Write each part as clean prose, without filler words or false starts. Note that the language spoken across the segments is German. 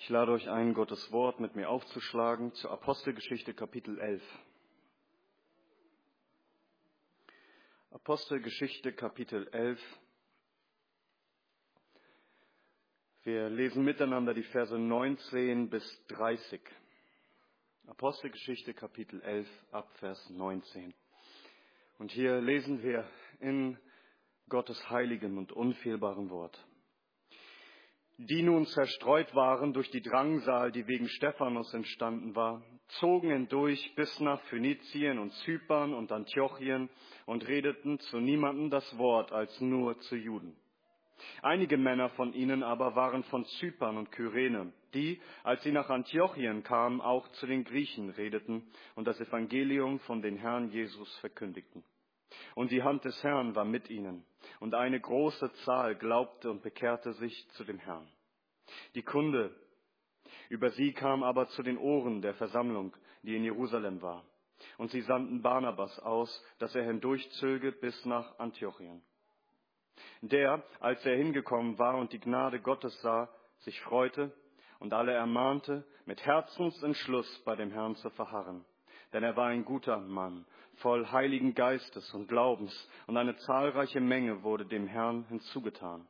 Ich lade euch ein, Gottes Wort mit mir aufzuschlagen zur Apostelgeschichte Kapitel 11. Apostelgeschichte Kapitel 11. Wir lesen miteinander die Verse 19 bis 30. Apostelgeschichte Kapitel 11 ab Vers 19. Und hier lesen wir in Gottes heiligem und unfehlbaren Wort. Die nun zerstreut waren durch die Drangsal, die wegen Stephanus entstanden war, zogen hindurch bis nach Phönizien und Zypern und Antiochien und redeten zu niemandem das Wort als nur zu Juden. Einige Männer von ihnen aber waren von Zypern und Kyrene, die, als sie nach Antiochien kamen, auch zu den Griechen redeten und das Evangelium von den Herrn Jesus verkündigten. Und die Hand des Herrn war mit ihnen, und eine große Zahl glaubte und bekehrte sich zu dem Herrn. Die Kunde über sie kam aber zu den Ohren der Versammlung, die in Jerusalem war. Und sie sandten Barnabas aus, dass er hindurchzöge bis nach Antiochien. Der, als er hingekommen war und die Gnade Gottes sah, sich freute und alle ermahnte, mit Herzensentschluss bei dem Herrn zu verharren. Denn er war ein guter Mann, voll Heiligen Geistes und Glaubens, und eine zahlreiche Menge wurde dem Herrn hinzugetan.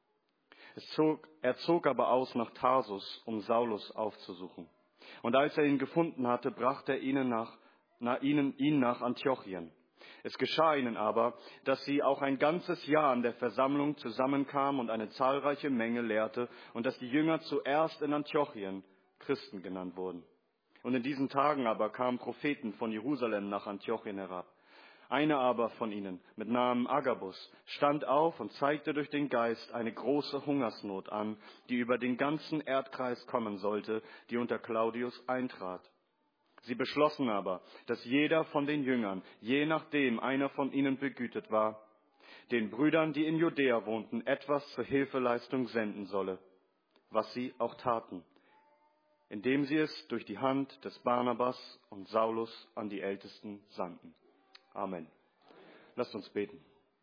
Er zog aber aus nach Tarsus, um Saulus aufzusuchen. Und als er ihn gefunden hatte, brachte er ihn nach Antiochien. Es geschah ihnen aber, dass sie auch ein ganzes Jahr in der Versammlung zusammenkamen und eine zahlreiche Menge lehrte, und dass die Jünger zuerst in Antiochien Christen genannt wurden. Und in diesen Tagen aber kamen Propheten von Jerusalem nach Antiochien herab. Einer aber von ihnen, mit Namen Agabus, stand auf und zeigte durch den Geist eine große Hungersnot an, die über den ganzen Erdkreis kommen sollte, die unter Claudius eintrat. Sie beschlossen aber, dass jeder von den Jüngern, je nachdem einer von ihnen begütet war, den Brüdern, die in Judäa wohnten, etwas zur Hilfeleistung senden solle, was sie auch taten, indem sie es durch die Hand des Barnabas und Saulus an die Ältesten sandten. Amen. Lasst uns beten.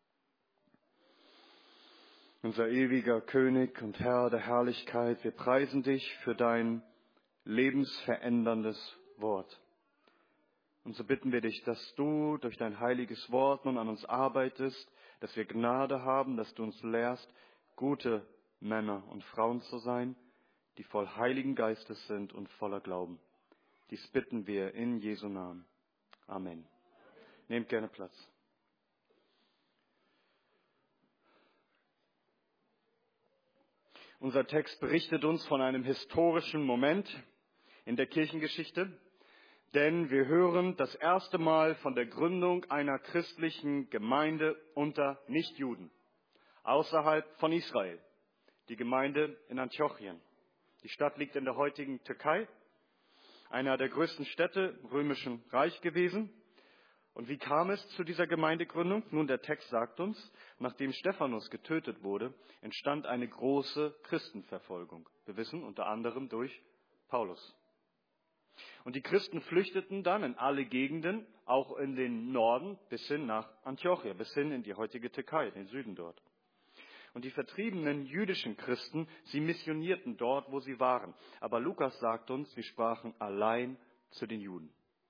Unser ewiger König und Herr der Herrlichkeit, wir preisen dich für dein lebensveränderndes Wort. Und so bitten wir dich, dass du durch dein heiliges Wort nun an uns arbeitest, dass wir Gnade haben, dass du uns lehrst, gute Männer und Frauen zu sein, die voll Heiligen Geistes sind und voller Glauben. Dies bitten wir in Jesu Namen. Amen. Nehmt gerne Platz. Unser Text berichtet uns von einem historischen Moment in der Kirchengeschichte, denn wir hören das erste Mal von der Gründung einer christlichen Gemeinde unter Nichtjuden, außerhalb von Israel, die Gemeinde in Antiochien. Die Stadt liegt in der heutigen Türkei, einer der größten Städte im Römischen Reich gewesen. Und wie kam es zu dieser Gemeindegründung? Nun, der Text sagt uns, nachdem Stephanus getötet wurde, entstand eine große Christenverfolgung. Wir wissen, unter anderem durch Paulus. Und die Christen flüchteten dann in alle Gegenden, auch in den Norden, bis hin nach Antiochia, bis hin in die heutige Türkei, den Süden dort. Und die vertriebenen jüdischen Christen, sie missionierten dort, wo sie waren. Aber Lukas sagt uns, sie sprachen allein zu den Juden.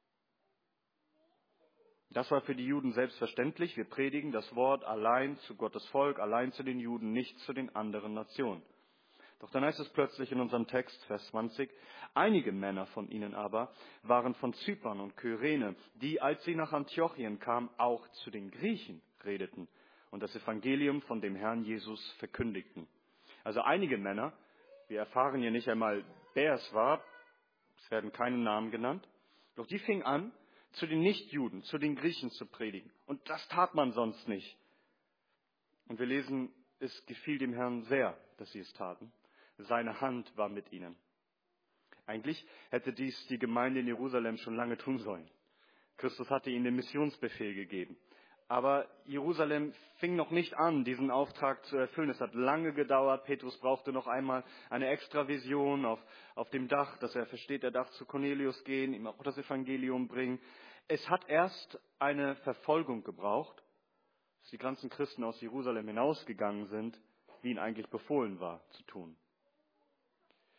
Das war für die Juden selbstverständlich. Wir predigen das Wort allein zu Gottes Volk, allein zu den Juden, nicht zu den anderen Nationen. Doch dann heißt es plötzlich in unserem Text, Vers 20, einige Männer von ihnen aber waren von Zypern und Kyrene, die, als sie nach Antiochien kamen, auch zu den Griechen redeten und das Evangelium von dem Herrn Jesus verkündigten. Also einige Männer, wir erfahren hier nicht einmal, wer es war, es werden keine Namen genannt, doch die fingen an, zu den Nichtjuden, zu den Griechen zu predigen. Und das tat man sonst nicht. Und wir lesen, es gefiel dem Herrn sehr, dass sie es taten. Seine Hand war mit ihnen. Eigentlich hätte dies die Gemeinde in Jerusalem schon lange tun sollen. Christus hatte ihnen den Missionsbefehl gegeben. Aber Jerusalem fing noch nicht an, diesen Auftrag zu erfüllen. Es hat lange gedauert. Petrus brauchte noch einmal eine Extravision auf dem Dach, dass er versteht, er darf zu Cornelius gehen, ihm auch das Evangelium bringen. Es hat erst eine Verfolgung gebraucht, dass die ganzen Christen aus Jerusalem hinausgegangen sind, wie ihnen eigentlich befohlen war zu tun.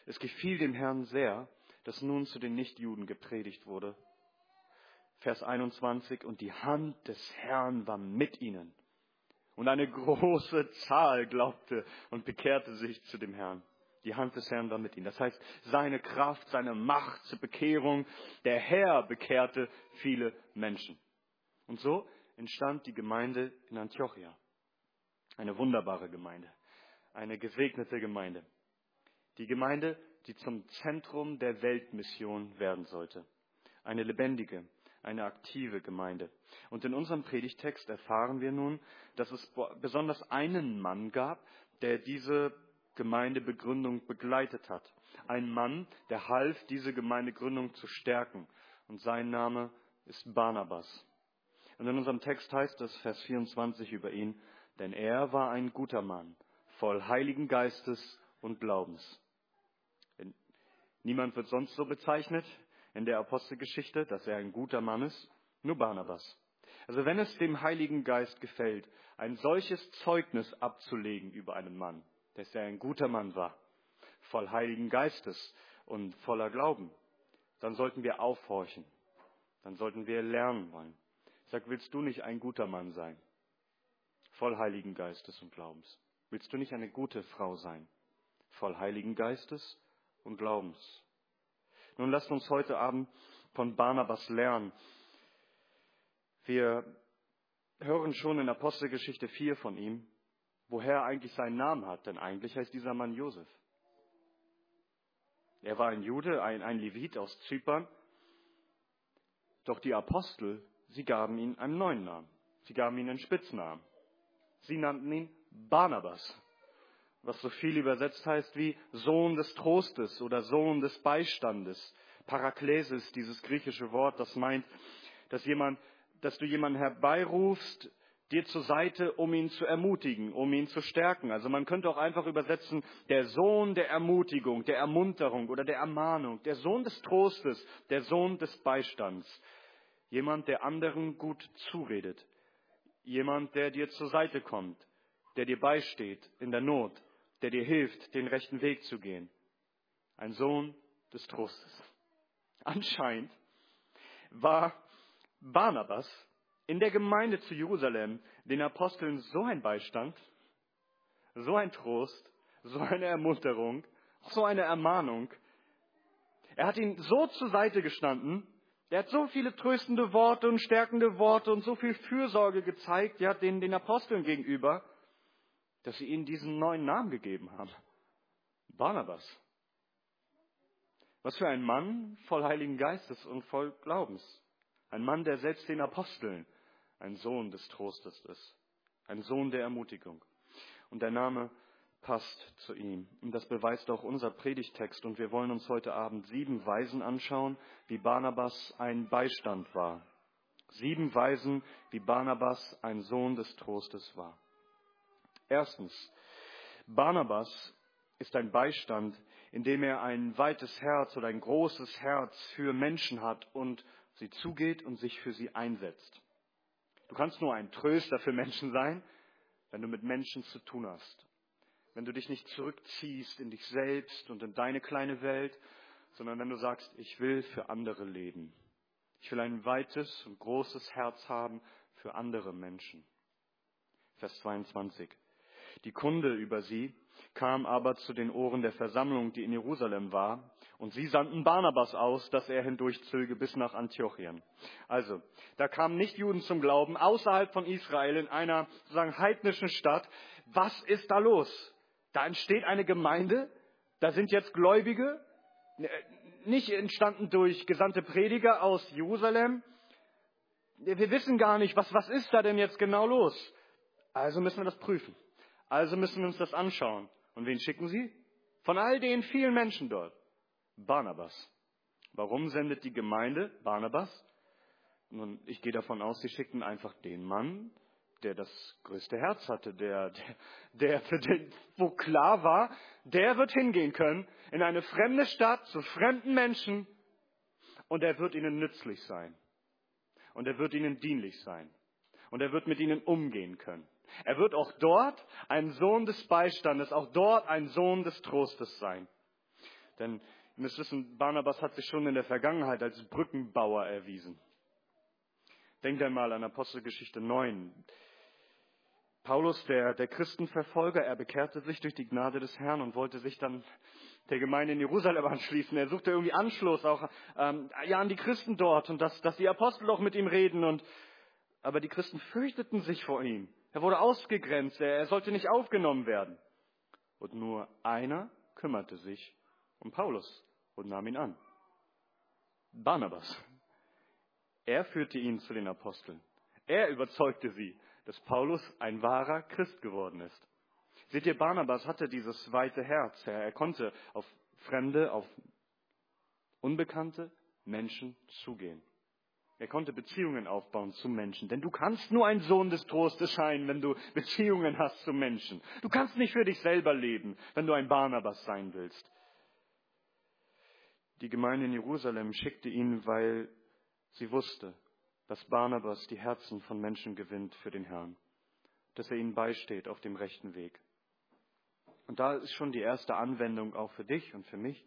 Es gefiel dem Herrn sehr, dass nun zu den Nichtjuden gepredigt wurde. Vers 21, und die Hand des Herrn war mit ihnen. Und eine große Zahl glaubte und bekehrte sich zu dem Herrn. Die Hand des Herrn war mit ihnen. Das heißt, seine Kraft, seine Macht zur Bekehrung, der Herr bekehrte viele Menschen. Und so entstand die Gemeinde in Antiochia. Eine wunderbare Gemeinde, eine gesegnete Gemeinde. Die Gemeinde, die zum Zentrum der Weltmission werden sollte. Eine lebendige, eine aktive Gemeinde. Und in unserem Predigtext erfahren wir nun, dass es besonders einen Mann gab, der diese Gemeindebegründung begleitet hat. Ein Mann, der half, diese Gemeindegründung zu stärken. Und sein Name ist Barnabas. Und in unserem Text heißt es, Vers 24 über ihn, denn er war ein guter Mann, voll Heiligen Geistes und Glaubens. Niemand wird sonst so bezeichnet in der Apostelgeschichte, dass er ein guter Mann ist, nur Barnabas. Also wenn es dem Heiligen Geist gefällt, ein solches Zeugnis abzulegen über einen Mann, dass er ein guter Mann war, voll Heiligen Geistes und voller Glauben, dann sollten wir aufhorchen, dann sollten wir lernen wollen. Ich sage, willst du nicht ein guter Mann sein, voll Heiligen Geistes und Glaubens? Willst du nicht eine gute Frau sein, voll Heiligen Geistes und Glaubens? Nun lasst uns heute Abend von Barnabas lernen. Wir hören schon in Apostelgeschichte 4 von ihm, woher er eigentlich seinen Namen hat. Denn eigentlich heißt dieser Mann Josef. Er war ein Jude, ein Levit aus Zypern. Doch die Apostel, sie gaben ihm einen neuen Namen. Sie gaben ihm einen Spitznamen. Sie nannten ihn Barnabas, was so viel übersetzt heißt wie Sohn des Trostes oder Sohn des Beistandes. Paraklesis, dieses griechische Wort, das meint, dass du jemanden herbeirufst, dir zur Seite, um ihn zu ermutigen, um ihn zu stärken. Also man könnte auch einfach übersetzen, der Sohn der Ermutigung, der Ermunterung oder der Ermahnung, der Sohn des Trostes, der Sohn des Beistands. Jemand, der anderen gut zuredet. Jemand, der dir zur Seite kommt, der dir beisteht in der Not, der dir hilft, den rechten Weg zu gehen. Ein Sohn des Trostes. Anscheinend war Barnabas in der Gemeinde zu Jerusalem den Aposteln so ein Beistand, so ein Trost, so eine Ermunterung, so eine Ermahnung. Er hat ihnen so zur Seite gestanden, er hat so viele tröstende Worte und stärkende Worte und so viel Fürsorge gezeigt, ja, den Aposteln gegenüber, dass sie ihnen diesen neuen Namen gegeben haben. Barnabas. Was für ein Mann voll Heiligen Geistes und voll Glaubens. Ein Mann, der selbst den Aposteln ein Sohn des Trostes ist. Ein Sohn der Ermutigung. Und der Name passt zu ihm. Und das beweist auch unser Predigtext. Und wir wollen uns heute Abend 7 Weisen anschauen, wie Barnabas ein Beistand war. 7 Weisen, wie Barnabas ein Sohn des Trostes war. Erstens, Barnabas ist ein Beistand, indem er ein weites Herz oder ein großes Herz für Menschen hat und sie zugeht und sich für sie einsetzt. Du kannst nur ein Tröster für Menschen sein, wenn du mit Menschen zu tun hast. Wenn du dich nicht zurückziehst in dich selbst und in deine kleine Welt, sondern wenn du sagst, ich will für andere leben. Ich will ein weites und großes Herz haben für andere Menschen. Vers 22. Die Kunde über sie kam aber zu den Ohren der Versammlung, die in Jerusalem war, und sie sandten Barnabas aus, dass er hindurchzöge bis nach Antiochien. Also, da kamen Nichtjuden zum Glauben außerhalb von Israel in einer sozusagen heidnischen Stadt. Was ist da los? Da entsteht eine Gemeinde, da sind jetzt Gläubige, nicht entstanden durch gesandte Prediger aus Jerusalem. Wir wissen gar nicht, was ist da denn jetzt genau los? Also müssen wir das prüfen. Also müssen wir uns das anschauen. Und wen schicken sie? Von all den vielen Menschen dort. Barnabas. Warum sendet die Gemeinde Barnabas? Nun, ich gehe davon aus, sie schickten einfach den Mann, der das größte Herz hatte, der für den, wo klar war, der wird hingehen können in eine fremde Stadt zu fremden Menschen und er wird ihnen nützlich sein. Und er wird ihnen dienlich sein. Und er wird mit ihnen umgehen können. Er wird auch dort ein Sohn des Beistandes, auch dort ein Sohn des Trostes sein. Denn ihr müsst wissen, Barnabas hat sich schon in der Vergangenheit als Brückenbauer erwiesen. Denkt einmal an Apostelgeschichte 9. Paulus, der Christenverfolger, er bekehrte sich durch die Gnade des Herrn und wollte sich dann der Gemeinde in Jerusalem anschließen. Er suchte irgendwie Anschluss auch an die Christen dort und dass die Apostel doch mit ihm reden. Aber die Christen fürchteten sich vor ihm. Er wurde ausgegrenzt, er sollte nicht aufgenommen werden. Und nur einer kümmerte sich um Paulus und nahm ihn an. Barnabas. Er führte ihn zu den Aposteln. Er überzeugte sie, dass Paulus ein wahrer Christ geworden ist. Seht ihr, Barnabas hatte dieses weite Herz. Er konnte auf fremde, auf unbekannte Menschen zugehen. Er konnte Beziehungen aufbauen zu Menschen. Denn du kannst nur ein Sohn des Trostes sein, wenn du Beziehungen hast zu Menschen. Du kannst nicht für dich selber leben, wenn du ein Barnabas sein willst. Die Gemeinde in Jerusalem schickte ihn, weil sie wusste, dass Barnabas die Herzen von Menschen gewinnt für den Herrn. Dass er ihnen beisteht auf dem rechten Weg. Und da ist schon die erste Anwendung auch für dich und für mich,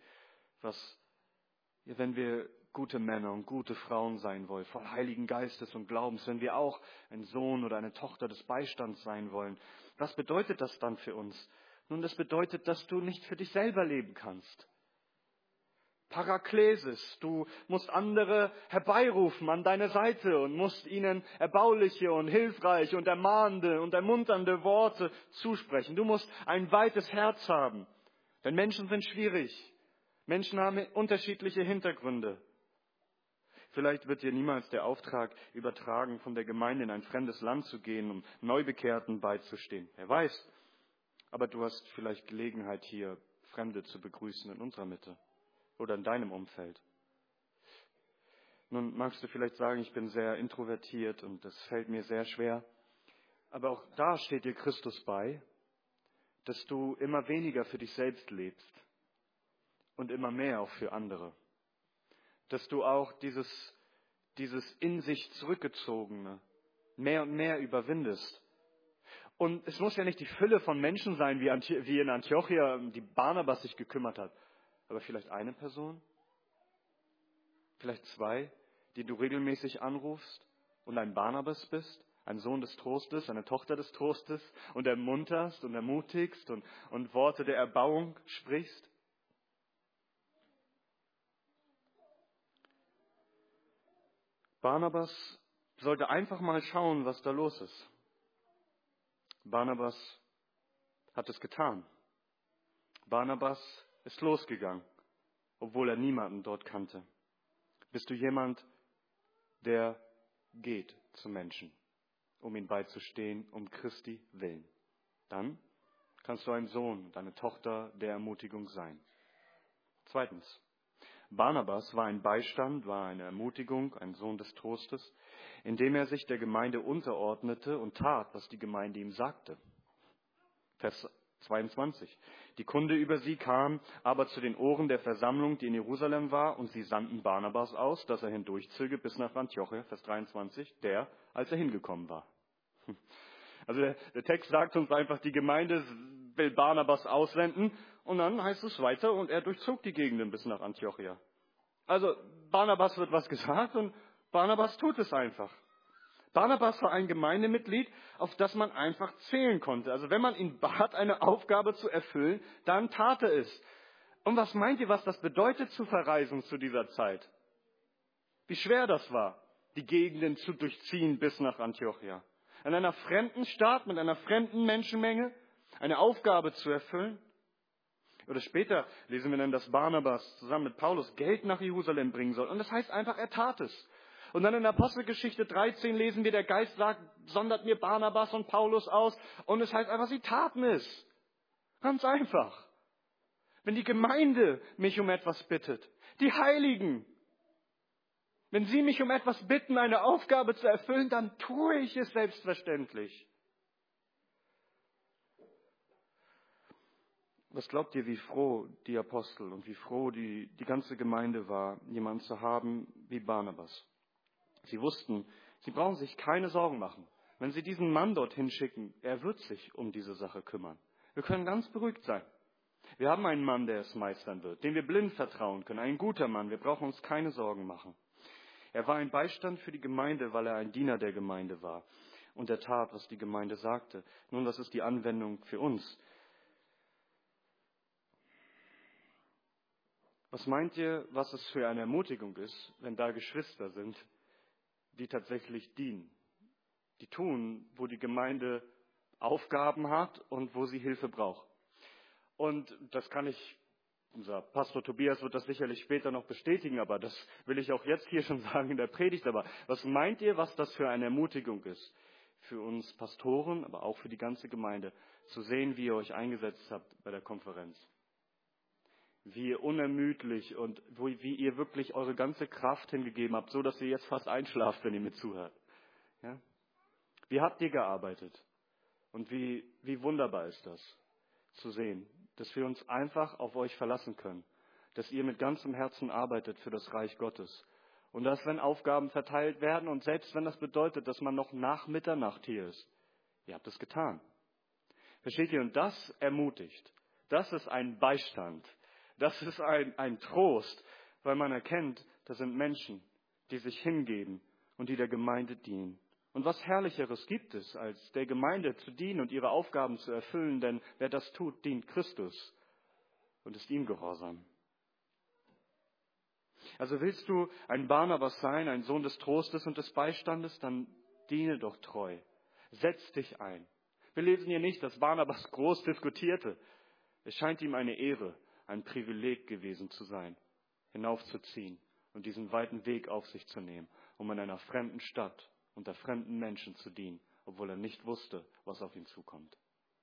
wenn wir gute Männer und gute Frauen sein wollen, voll Heiligen Geistes und Glaubens, wenn wir auch ein Sohn oder eine Tochter des Beistands sein wollen, was bedeutet das dann für uns? Nun, das bedeutet, dass du nicht für dich selber leben kannst. Paraklesis, du musst andere herbeirufen an deine Seite und musst ihnen erbauliche und hilfreiche und ermahnende und ermunternde Worte zusprechen. Du musst ein weites Herz haben, denn Menschen sind schwierig. Menschen haben unterschiedliche Hintergründe. Vielleicht wird dir niemals der Auftrag übertragen, von der Gemeinde in ein fremdes Land zu gehen, um Neubekehrten beizustehen. Wer weiß, aber du hast vielleicht Gelegenheit, hier Fremde zu begrüßen in unserer Mitte. Oder in deinem Umfeld. Nun magst du vielleicht sagen, ich bin sehr introvertiert und das fällt mir sehr schwer. Aber auch da steht dir Christus bei, dass du immer weniger für dich selbst lebst und immer mehr auch für andere. Dass du auch dieses in sich zurückgezogene mehr und mehr überwindest. Und es muss ja nicht die Fülle von Menschen sein, wie in Antiochia, die Barnabas sich gekümmert hat. Aber vielleicht eine Person, vielleicht zwei, die du regelmäßig anrufst und ein Barnabas bist, ein Sohn des Trostes, eine Tochter des Trostes und ermunterst und ermutigst und Worte der Erbauung sprichst. Barnabas sollte einfach mal schauen, was da los ist. Barnabas hat es getan. Barnabas ist losgegangen, obwohl er niemanden dort kannte. Bist du jemand, der geht zu Menschen, um ihnen beizustehen, um Christi willen? Dann kannst du ein Sohn und eine Tochter der Ermutigung sein. Zweitens, Barnabas war ein Beistand, war eine Ermutigung, ein Sohn des Trostes, indem er sich der Gemeinde unterordnete und tat, was die Gemeinde ihm sagte. Vers 22. Die Kunde über sie kam aber zu den Ohren der Versammlung, die in Jerusalem war, und sie sandten Barnabas aus, dass er hindurchzöge bis nach Antiochia, Vers 23, als er hingekommen war. Also der Text sagt uns einfach, die Gemeinde will Barnabas aussenden, und dann heißt es weiter, und er durchzog die Gegenden bis nach Antiochia. Also Barnabas wird was gesagt und Barnabas tut es einfach. Barnabas war ein Gemeindemitglied, auf das man einfach zählen konnte. Also wenn man ihn bat, eine Aufgabe zu erfüllen, dann tat er es. Und was meint ihr, was das bedeutet zu verreisen zu dieser Zeit? Wie schwer das war, die Gegenden zu durchziehen bis nach Antiochia. In einer fremden Stadt, mit einer fremden Menschenmenge, eine Aufgabe zu erfüllen. Oder später lesen wir dann, dass Barnabas zusammen mit Paulus Geld nach Jerusalem bringen soll. Und das heißt einfach, er tat es. Und dann in Apostelgeschichte 13 lesen wir, der Geist sagt, sondert mir Barnabas und Paulus aus. Und es heißt einfach, sie taten es. Ganz einfach. Wenn die Gemeinde mich um etwas bittet, die Heiligen, wenn sie mich um etwas bitten, eine Aufgabe zu erfüllen, dann tue ich es selbstverständlich. Was glaubt ihr, wie froh die Apostel und wie froh die ganze Gemeinde war, jemanden zu haben wie Barnabas? Sie wussten, sie brauchen sich keine Sorgen machen. Wenn sie diesen Mann dorthin schicken, er wird sich um diese Sache kümmern. Wir können ganz beruhigt sein. Wir haben einen Mann, der es meistern wird, dem wir blind vertrauen können. Ein guter Mann, wir brauchen uns keine Sorgen machen. Er war ein Beistand für die Gemeinde, weil er ein Diener der Gemeinde war und er tat, was die Gemeinde sagte. Nun, das ist die Anwendung für uns. Was meint ihr, was es für eine Ermutigung ist, wenn da Geschwister sind, die tatsächlich dienen? Die tun, wo die Gemeinde Aufgaben hat und wo sie Hilfe braucht. Und das kann ich, unser Pastor Tobias wird das sicherlich später noch bestätigen, aber das will ich auch jetzt hier schon sagen in der Predigt. Aber was meint ihr, was das für eine Ermutigung ist? Für uns Pastoren, aber auch für die ganze Gemeinde, zu sehen, wie ihr euch eingesetzt habt bei der Konferenz. Wie ihr unermüdlich und wie ihr wirklich eure ganze Kraft hingegeben habt, so dass ihr jetzt fast einschlaft, wenn ihr mir zuhört. Ja? Wie habt ihr gearbeitet? Und wie wunderbar ist das, zu sehen, dass wir uns einfach auf euch verlassen können, dass ihr mit ganzem Herzen arbeitet für das Reich Gottes. Und dass, wenn Aufgaben verteilt werden und selbst wenn das bedeutet, dass man noch nach Mitternacht hier ist, ihr habt es getan. Versteht ihr? Und das ermutigt. Das ist ein Beistand. Das ist ein Trost, weil man erkennt, das sind Menschen, die sich hingeben und die der Gemeinde dienen. Und was Herrlicheres gibt es, als der Gemeinde zu dienen und ihre Aufgaben zu erfüllen, denn wer das tut, dient Christus und ist ihm gehorsam. Also willst du ein Barnabas sein, ein Sohn des Trostes und des Beistandes, dann diene doch treu. Setz dich ein. Wir lesen hier nicht, dass Barnabas groß diskutierte. Es scheint ihm eine Ehre, ein Privileg gewesen zu sein, hinaufzuziehen und diesen weiten Weg auf sich zu nehmen, um in einer fremden Stadt unter fremden Menschen zu dienen, obwohl er nicht wusste, was auf ihn zukommt.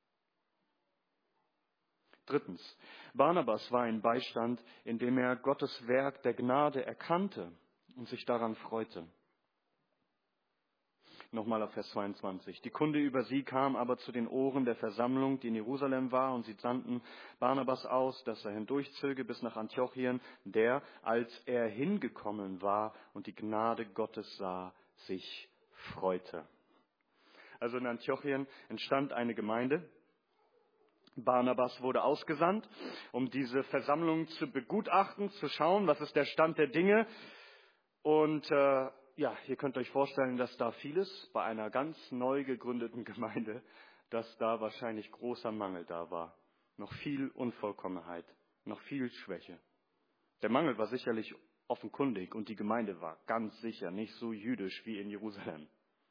Drittens, Barnabas war ein Beistand, in dem er Gottes Werk der Gnade erkannte und sich daran freute. Nochmal auf Vers 22. Die Kunde über sie kam aber zu den Ohren der Versammlung, die in Jerusalem war, und sie sandten Barnabas aus, dass er hindurchzöge bis nach Antiochien, der, als er hingekommen war und die Gnade Gottes sah, sich freute. Also in Antiochien entstand eine Gemeinde. Barnabas wurde ausgesandt, um diese Versammlung zu begutachten, zu schauen, was ist der Stand der Dinge. Und ihr könnt euch vorstellen, dass da vieles bei einer ganz neu gegründeten Gemeinde, dass da wahrscheinlich großer Mangel da war. Noch viel Unvollkommenheit, noch viel Schwäche. Der Mangel war sicherlich offenkundig und die Gemeinde war ganz sicher nicht so jüdisch wie in Jerusalem.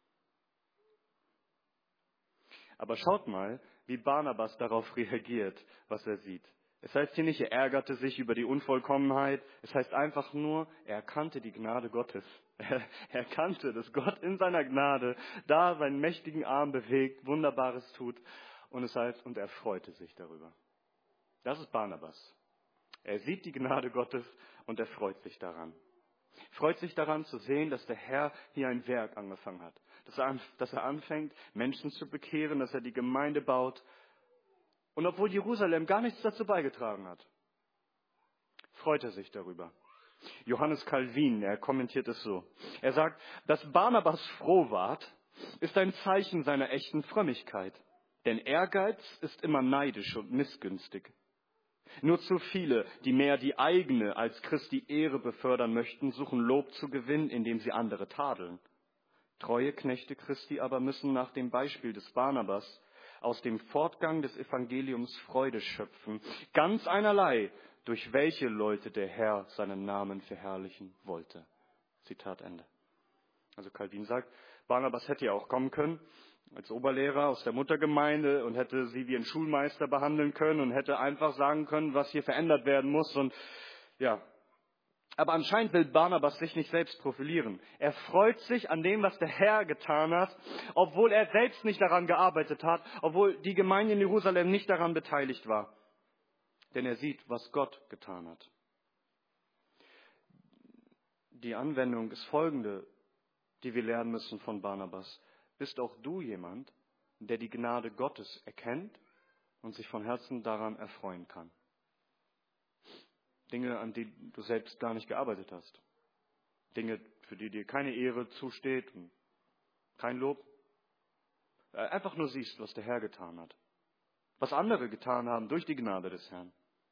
Aber schaut mal, wie Barnabas darauf reagiert, was er sieht. Es heißt hier nicht, er ärgerte sich über die Unvollkommenheit. Es heißt einfach nur, er erkannte die Gnade Gottes. Er erkannte, dass Gott in seiner Gnade da seinen mächtigen Arm bewegt, Wunderbares tut. Und es heißt, und er freute sich darüber. Das ist Barnabas. Er sieht die Gnade Gottes und er freut sich daran. Freut sich daran zu sehen, dass der Herr hier ein Werk angefangen hat. Dass er anfängt, Menschen zu bekehren, dass er die Gemeinde baut. Und obwohl Jerusalem gar nichts dazu beigetragen hat, freut er sich darüber. Johannes Calvin, er kommentiert es so. Er sagt, dass Barnabas froh ward, ist ein Zeichen seiner echten Frömmigkeit. Denn Ehrgeiz ist immer neidisch und missgünstig. Nur zu viele, die mehr die eigene als Christi Ehre befördern möchten, suchen Lob zu gewinnen, indem sie andere tadeln. Treue Knechte Christi aber müssen nach dem Beispiel des Barnabas aus dem Fortgang des Evangeliums Freude schöpfen, ganz einerlei, durch welche Leute der Herr seinen Namen verherrlichen wollte. Zitat Ende. Also Calvin sagt, Barnabas hätte ja auch kommen können als Oberlehrer aus der Muttergemeinde und hätte sie wie ein Schulmeister behandeln können und hätte einfach sagen können, was hier verändert werden muss. Und ja, aber anscheinend will Barnabas sich nicht selbst profilieren. Er freut sich an dem, was der Herr getan hat, obwohl er selbst nicht daran gearbeitet hat, obwohl die Gemeinde in Jerusalem nicht daran beteiligt war. Denn er sieht, was Gott getan hat. Die Anwendung ist folgende, die wir lernen müssen von Barnabas. Bist auch du jemand, der die Gnade Gottes erkennt und sich von Herzen daran erfreuen kann? Dinge, an die du selbst gar nicht gearbeitet hast. Dinge, für die dir keine Ehre zusteht, kein Lob. Einfach nur siehst, was der Herr getan hat. Was andere getan haben durch die Gnade des Herrn.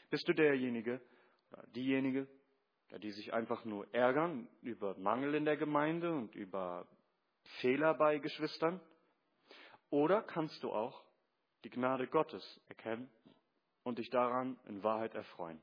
Bist du derjenige oder diejenige, die sich einfach nur ärgern über Mangel in der Gemeinde und über Fehler bei Geschwistern? Oder kannst du auch die Gnade Gottes erkennen und dich daran in Wahrheit erfreuen?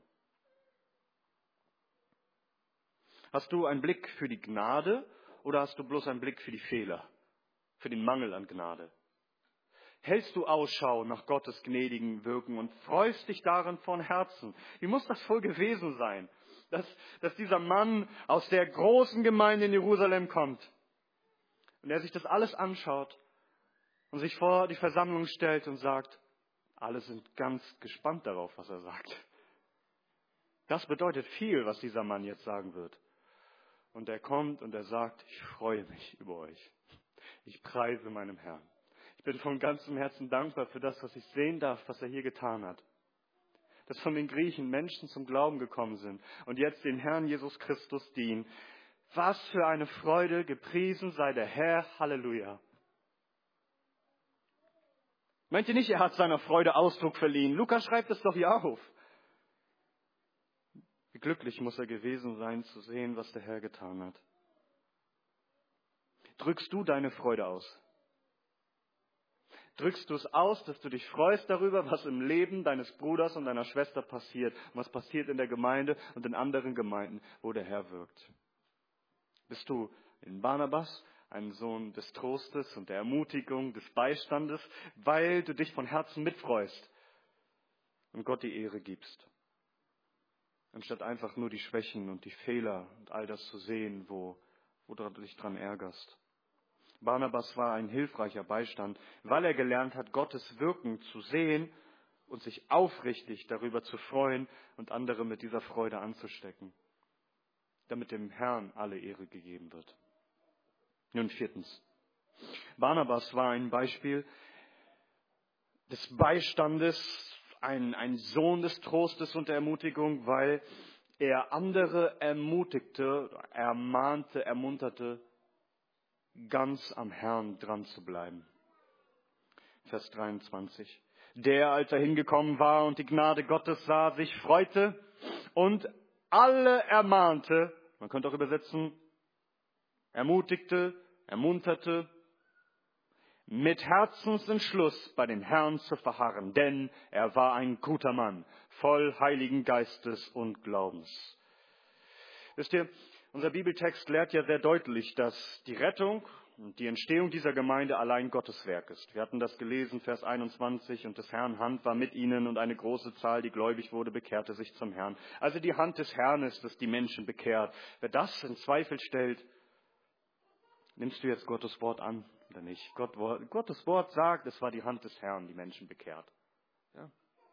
Hast du einen Blick für die Gnade oder hast du bloß einen Blick für die Fehler, für den Mangel an Gnade? Hältst du Ausschau nach Gottes gnädigen Wirken und freust dich darin von Herzen? Wie muss das wohl gewesen sein, dass dieser Mann aus der großen Gemeinde in Jerusalem kommt und er sich das alles anschaut und sich vor die Versammlung stellt und sagt, alle sind ganz gespannt darauf, was er sagt. Das bedeutet viel, was dieser Mann jetzt sagen wird. Und er kommt und er sagt, ich freue mich über euch. Ich preise meinem Herrn. Ich bin von ganzem Herzen dankbar für das, was ich sehen darf, was er hier getan hat. Dass von den Griechen Menschen zum Glauben gekommen sind und jetzt den Herrn Jesus Christus dienen. Was für eine Freude, gepriesen sei der Herr, Halleluja. Meint ihr nicht, er hat seiner Freude Ausdruck verliehen? Lukas schreibt es doch hier auf. Wie glücklich muss er gewesen sein, zu sehen, was der Herr getan hat. Drückst du deine Freude aus? Drückst du es aus, dass du dich freust darüber, was im Leben deines Bruders und deiner Schwester passiert und was passiert in der Gemeinde und in anderen Gemeinden, wo der Herr wirkt? Bist du in Barnabas ein Sohn des Trostes und der Ermutigung, des Beistandes, weil du dich von Herzen mitfreust und Gott die Ehre gibst? Anstatt einfach nur die Schwächen und die Fehler und all das zu sehen, wo du dich dran ärgerst. Barnabas war ein hilfreicher Beistand, weil er gelernt hat, Gottes Wirken zu sehen und sich aufrichtig darüber zu freuen und andere mit dieser Freude anzustecken, damit dem Herrn alle Ehre gegeben wird. Nun 4. Barnabas war ein Beispiel des Beistandes, ein Sohn des Trostes und der Ermutigung, weil er andere ermutigte, ermahnte, ermunterte, ganz am Herrn dran zu bleiben. Vers 23. Der, als er hingekommen war und die Gnade Gottes sah, sich freute und alle ermahnte, man könnte auch übersetzen, ermutigte, ermunterte, mit Herzensentschluss bei dem Herrn zu verharren, denn er war ein guter Mann, voll Heiligen Geistes und Glaubens. Wisst ihr, unser Bibeltext lehrt ja sehr deutlich, dass die Rettung und die Entstehung dieser Gemeinde allein Gottes Werk ist. Wir hatten das gelesen, Vers 21, und des Herrn Hand war mit ihnen und eine große Zahl, die gläubig wurde, bekehrte sich zum Herrn. Also die Hand des Herrn ist es, die Menschen bekehrt. Wer das in Zweifel stellt, nimmst du jetzt Gottes Wort an oder nicht? Gottes Wort sagt, es war die Hand des Herrn, die Menschen bekehrt. Ja.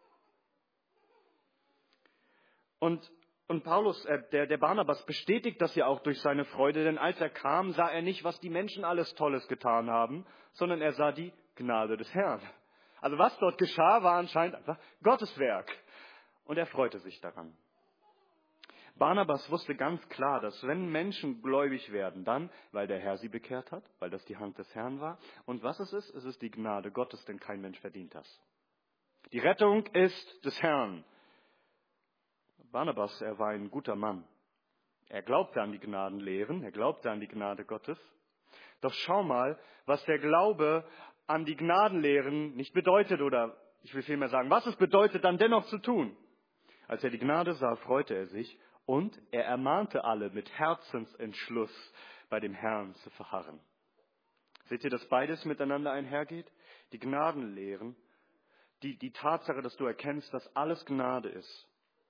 Und Paulus, der Barnabas bestätigt das ja auch durch seine Freude, denn als er kam, sah er nicht, was die Menschen alles Tolles getan haben, sondern er sah die Gnade des Herrn. Also was dort geschah, war anscheinend einfach Gottes Werk. Und er freute sich daran. Barnabas wusste ganz klar, dass wenn Menschen gläubig werden, dann, weil der Herr sie bekehrt hat, weil das die Hand des Herrn war. Und was es ist? Es ist die Gnade Gottes, denn kein Mensch verdient das. Die Rettung ist des Herrn. Barnabas, er war ein guter Mann. Er glaubte an die Gnadenlehren, er glaubte an die Gnade Gottes. Doch schau mal, was der Glaube an die Gnadenlehren nicht bedeutet, oder ich will vielmehr sagen, was es bedeutet, dann dennoch zu tun. Als er die Gnade sah, freute er sich und er ermahnte alle mit Herzensentschluss bei dem Herrn zu verharren. Seht ihr, dass beides miteinander einhergeht? Die Gnadenlehren, die Tatsache, dass du erkennst, dass alles Gnade ist,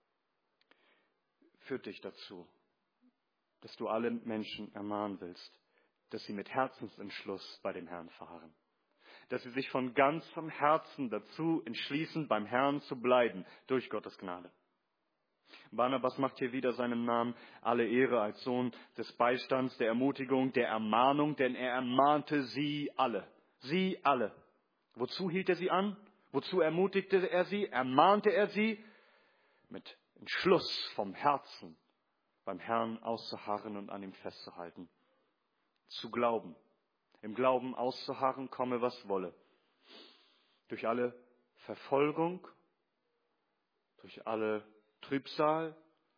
führt dich dazu, dass du alle Menschen ermahnen willst, dass sie mit Herzensentschluss bei dem Herrn verharren. Dass sie sich von ganzem Herzen dazu entschließen, beim Herrn zu bleiben, durch Gottes Gnade. Barnabas macht hier wieder seinem Namen alle Ehre als Sohn des Beistands, der Ermutigung, der Ermahnung, denn er ermahnte sie alle. Sie alle. Wozu hielt er sie an? Wozu ermutigte er sie? Ermahnte er sie? Mit Entschluss vom Herzen beim Herrn auszuharren und an ihm festzuhalten. Zu glauben. Im Glauben auszuharren, komme was wolle. Durch alle Verfolgung, durch alle Trübsal,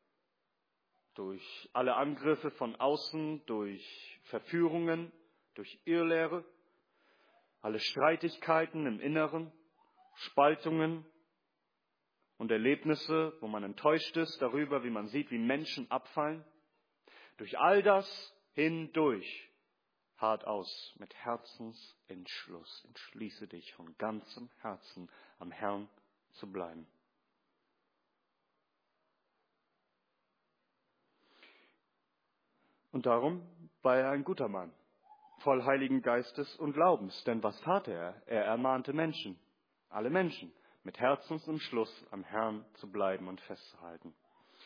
durch alle Angriffe von außen, durch Verführungen, durch Irrlehre, alle Streitigkeiten im Inneren, Spaltungen und Erlebnisse, wo man enttäuscht ist darüber, wie man sieht, wie Menschen abfallen. Durch all das hindurch, hart aus, mit Herzensentschluss, entschließe dich von ganzem Herzen am Herrn zu bleiben. Und darum war er ein guter Mann, voll Heiligen Geistes und Glaubens. Denn was tat er? Er ermahnte Menschen, alle Menschen, mit Herzensentschluss am Herrn zu bleiben und festzuhalten.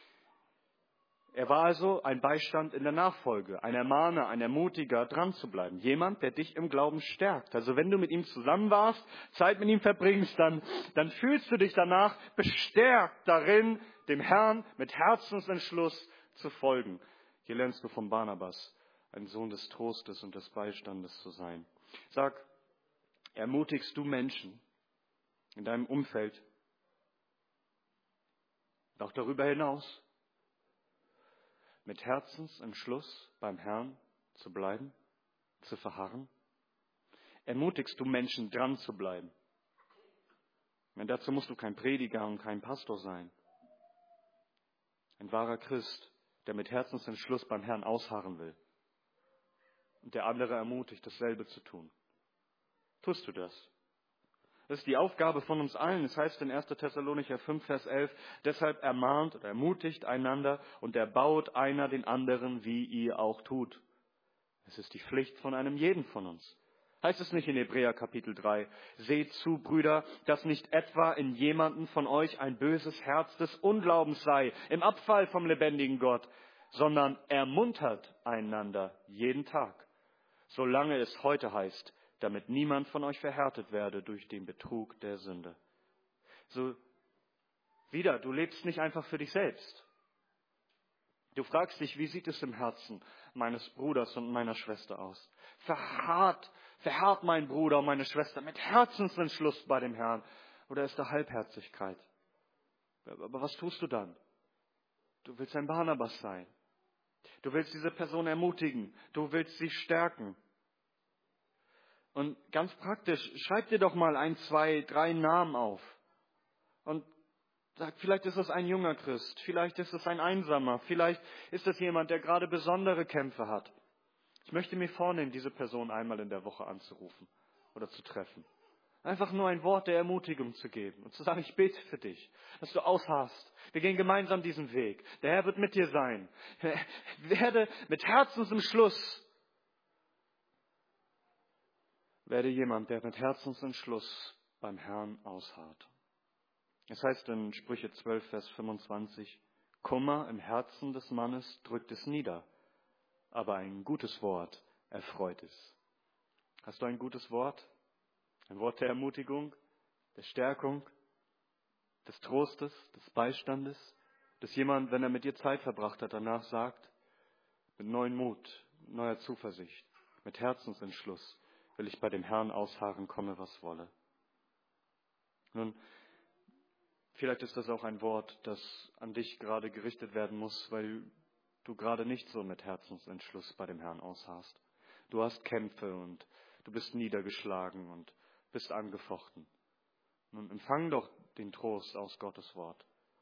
Er war also ein Beistand in der Nachfolge, ein Ermahner, ein Ermutiger, dran zu bleiben. Jemand, der dich im Glauben stärkt. Also wenn du mit ihm zusammen warst, Zeit mit ihm verbringst, dann fühlst du dich danach bestärkt darin, dem Herrn mit Herzensentschluss zu folgen. Hier lernst du von Barnabas, ein Sohn des Trostes und des Beistandes zu sein. Sag, ermutigst du Menschen in deinem Umfeld, auch darüber hinaus, mit Herzensentschluss beim Herrn zu bleiben, zu verharren? Ermutigst du Menschen, dran zu bleiben? Denn dazu musst du kein Prediger und kein Pastor sein. Ein wahrer Christ, der mit Herzensentschluss beim Herrn ausharren will und der andere ermutigt, dasselbe zu tun. Tust du das? Das ist die Aufgabe von uns allen. Es heißt in 1. Thessalonicher 5, Vers 11, deshalb ermahnt oder ermutigt einander und erbaut einer den anderen, wie ihr auch tut. Es ist die Pflicht von einem jeden von uns. Heißt es nicht in Hebräer Kapitel 3, seht zu, Brüder, dass nicht etwa in jemandem von euch ein böses Herz des Unglaubens sei, im Abfall vom lebendigen Gott, sondern ermuntert einander jeden Tag, solange es heute heißt, damit niemand von euch verhärtet werde durch den Betrug der Sünde. So, wieder, du lebst nicht einfach für dich selbst. Du fragst dich, wie sieht es im Herzen meines Bruders und meiner Schwester aus? Verharrt mein Bruder und meine Schwester mit Herzensentschluss bei dem Herrn? Oder ist da Halbherzigkeit? Aber was tust du dann? Du willst ein Barnabas sein. Du willst diese Person ermutigen. Du willst sie stärken. Und ganz praktisch, schreib dir doch mal 1, 2, 3 Namen auf. Und sag, vielleicht ist es ein junger Christ, vielleicht ist es ein Einsamer, vielleicht ist es jemand, der gerade besondere Kämpfe hat. Ich möchte mir vornehmen, diese Person einmal in der Woche anzurufen oder zu treffen. Einfach nur ein Wort der Ermutigung zu geben und zu sagen, ich bete für dich, dass du ausharrst. Wir gehen gemeinsam diesen Weg. Der Herr wird mit dir sein. Werde mit Herzensentschluss, werde jemand, der mit Herzensentschluss beim Herrn ausharrt. Es heißt in Sprüche 12, Vers 25, Kummer im Herzen des Mannes drückt es nieder, aber ein gutes Wort erfreut es. Hast du ein gutes Wort? Ein Wort der Ermutigung, der Stärkung, des Trostes, des Beistandes, dass jemand, wenn er mit dir Zeit verbracht hat, danach sagt, mit neuem Mut, neuer Zuversicht, mit Herzensentschluss will ich bei dem Herrn ausharren, komme was wolle. Nun, vielleicht ist das auch ein Wort, das an dich gerade gerichtet werden muss, weil du gerade nicht so mit Herzensentschluss bei dem Herrn ausharrst. Du hast Kämpfe und du bist niedergeschlagen und bist angefochten. Nun empfang doch den Trost aus Gottes Wort.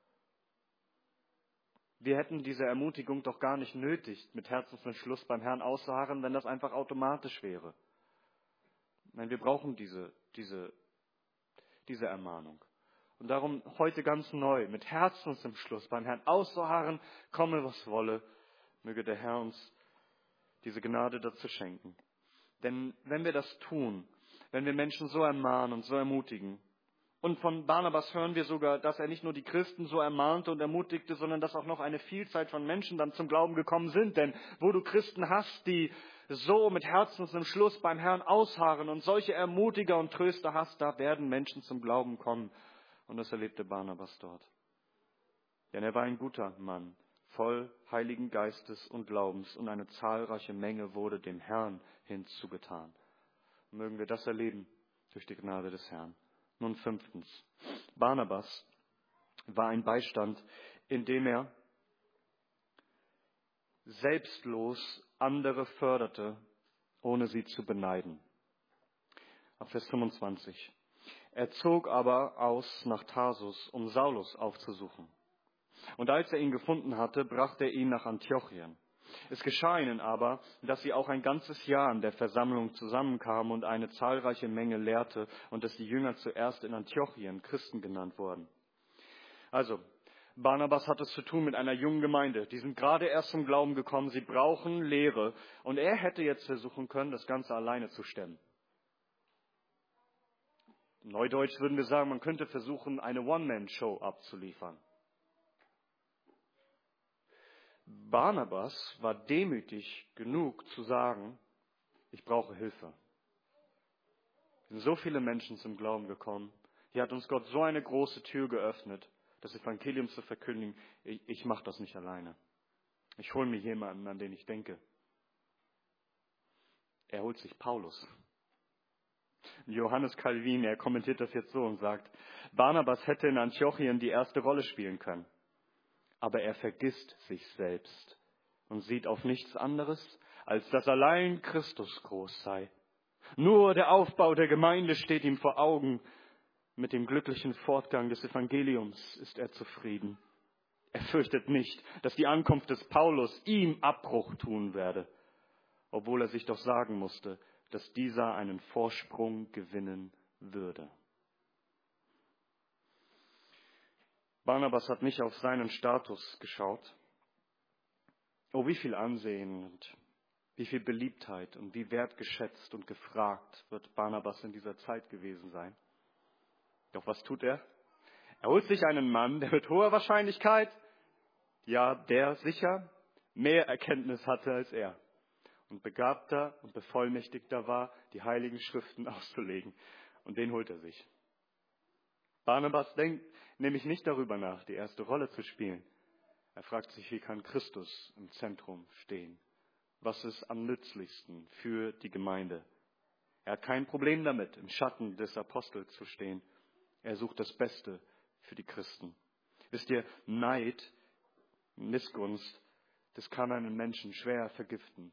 Wir hätten diese Ermutigung doch gar nicht nötig, mit Herzensentschluss beim Herrn auszuharren, wenn das einfach automatisch wäre. Nein, wir brauchen diese Ermahnung. Und darum heute ganz neu, mit Herzensentschluss beim Herrn auszuharren, komme was wolle, möge der Herr uns diese Gnade dazu schenken. Denn wenn wir das tun, wenn wir Menschen so ermahnen und so ermutigen, und von Barnabas hören wir sogar, dass er nicht nur die Christen so ermahnte und ermutigte, sondern dass auch noch eine Vielzahl von Menschen dann zum Glauben gekommen sind. Denn wo du Christen hast, die so mit Herzensentschluss beim Herrn ausharren und solche Ermutiger und Tröster hast, da werden Menschen zum Glauben kommen. Und das erlebte Barnabas dort. Denn er war ein guter Mann, voll Heiligen Geistes und Glaubens, und eine zahlreiche Menge wurde dem Herrn hinzugetan. Mögen wir das erleben durch die Gnade des Herrn. Nun 5. Barnabas war ein Beistand, in dem er selbstlos andere förderte, ohne sie zu beneiden. Ab Vers 25. Er zog aber aus nach Tarsus, um Saulus aufzusuchen. Und als er ihn gefunden hatte, brachte er ihn nach Antiochien. Es geschah ihnen aber, dass sie auch ein ganzes Jahr in der Versammlung zusammenkamen und eine zahlreiche Menge lehrte und dass die Jünger zuerst in Antiochien Christen genannt wurden. Also, Barnabas hat es zu tun mit einer jungen Gemeinde. Die sind gerade erst zum Glauben gekommen, sie brauchen Lehre. Und er hätte jetzt versuchen können, das Ganze alleine zu stemmen. Neudeutsch würden wir sagen, man könnte versuchen, eine One-Man-Show abzuliefern. Barnabas war demütig genug zu sagen, ich brauche Hilfe. Es sind so viele Menschen zum Glauben gekommen. Hier hat uns Gott so eine große Tür geöffnet, das Evangelium zu verkündigen. Ich mache das nicht alleine. Ich hole mir jemanden, an den ich denke. Er holt sich Paulus. Johannes Calvin, er kommentiert das jetzt so und sagt, Barnabas hätte in Antiochien die erste Rolle spielen können. Aber er vergisst sich selbst und sieht auf nichts anderes, als dass allein Christus groß sei. Nur der Aufbau der Gemeinde steht ihm vor Augen. Mit dem glücklichen Fortgang des Evangeliums ist er zufrieden. Er fürchtet nicht, dass die Ankunft des Paulus ihm Abbruch tun werde, obwohl er sich doch sagen musste, dass dieser einen Vorsprung gewinnen würde. Barnabas hat nicht auf seinen Status geschaut. Oh, wie viel Ansehen und wie viel Beliebtheit und wie wertgeschätzt und gefragt wird Barnabas in dieser Zeit gewesen sein. Doch was tut er? Er holt sich einen Mann, der mit hoher Wahrscheinlichkeit, ja, der sicher mehr Erkenntnis hatte als er und begabter und bevollmächtigter war, die Heiligen Schriften auszulegen. Und den holt er sich. Barnabas denkt nämlich nicht darüber nach, die erste Rolle zu spielen. Er fragt sich, wie kann Christus im Zentrum stehen? Was ist am nützlichsten für die Gemeinde? Er hat kein Problem damit, im Schatten des Apostels zu stehen. Er sucht das Beste für die Christen. Wisst ihr, Neid, Missgunst, das kann einen Menschen schwer vergiften.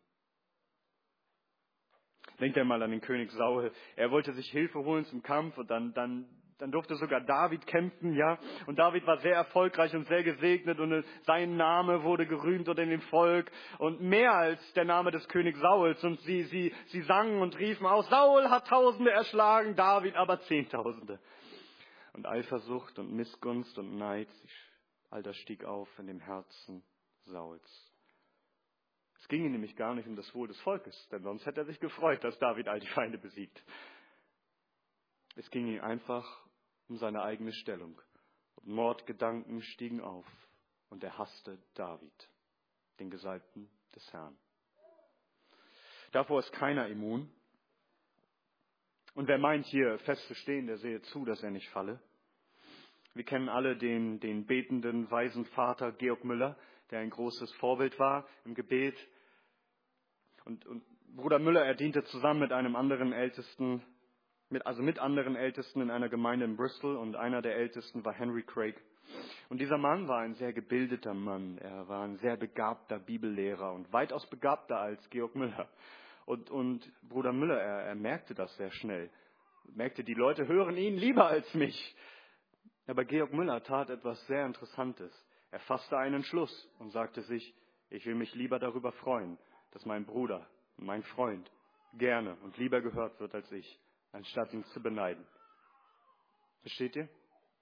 Denkt einmal an den König Saul. Er wollte sich Hilfe holen zum Kampf und dann durfte sogar David kämpfen, ja. Und David war sehr erfolgreich und sehr gesegnet und sein Name wurde gerühmt unter dem Volk und mehr als der Name des Königs Sauls. Und sie sangen und riefen aus, Saul hat Tausende erschlagen, David aber Zehntausende. Und Eifersucht und Missgunst und Neid, all das stieg auf in dem Herzen Sauls. Es ging ihm nämlich gar nicht um das Wohl des Volkes, denn sonst hätte er sich gefreut, dass David all die Feinde besiegt. Es ging ihm einfach um seine eigene Stellung. Und Mordgedanken stiegen auf und er hasste David, den Gesalbten des Herrn. Davor ist keiner immun. Und wer meint hier festzustehen, der sehe zu, dass er nicht falle. Wir kennen alle den betenden, weisen Vater Georg Müller, der ein großes Vorbild war im Gebet. Und Bruder Müller, er diente zusammen mit einem anderen Ältesten, mit anderen Ältesten in einer Gemeinde in Bristol und einer der Ältesten war Henry Craig. Und dieser Mann war ein sehr gebildeter Mann. Er war ein sehr begabter Bibellehrer und weitaus begabter als Georg Müller. Und Bruder Müller, er merkte das sehr schnell. Er merkte, die Leute hören ihn lieber als mich. Aber Georg Müller tat etwas sehr Interessantes. Er fasste einen Schluss und sagte sich, ich will mich lieber darüber freuen, dass mein Bruder, mein Freund, gerne und lieber gehört wird als ich, anstatt ihn zu beneiden. Versteht ihr?